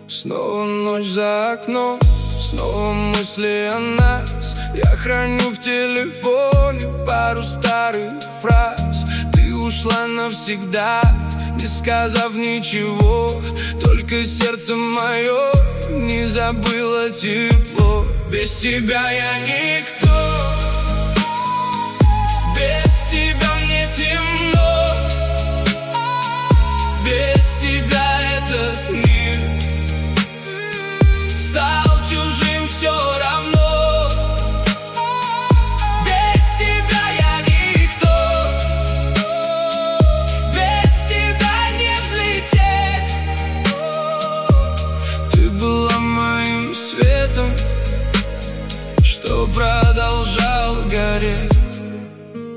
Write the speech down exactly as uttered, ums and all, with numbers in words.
Снова ночь за окном, снова мысли о нас. Я храню в телефоне пару старых фраз. Ты ушла навсегда, не сказав ничего, только сердце мое не забыло тепло. Без тебя я никто.